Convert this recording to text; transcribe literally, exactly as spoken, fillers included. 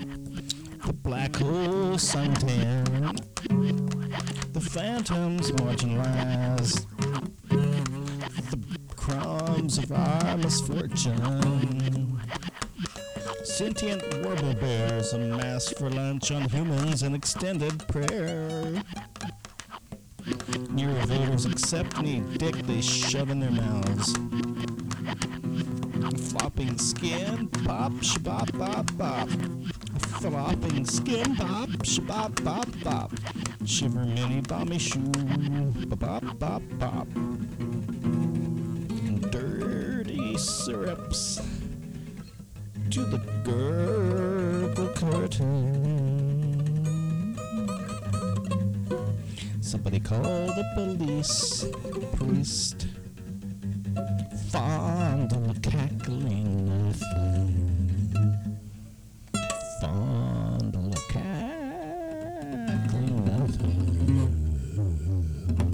The black hole suntan. The phantoms marginalized. The crumbs of our misfortune. Sentient warble bears amass for lunch on humans in extended prayer. Near voters accept any dick they shove in their mouths. Flopping skin, pop, shabop, bop, bop. Flopping skin, pop, shabop, bop, bop. Shiver mini bomby shoe, bop, bop, bop. Dirty syrups to the gurgle curtain. Somebody call the police. Priest fondle a cackling earthling. Fondle a cackling earthling.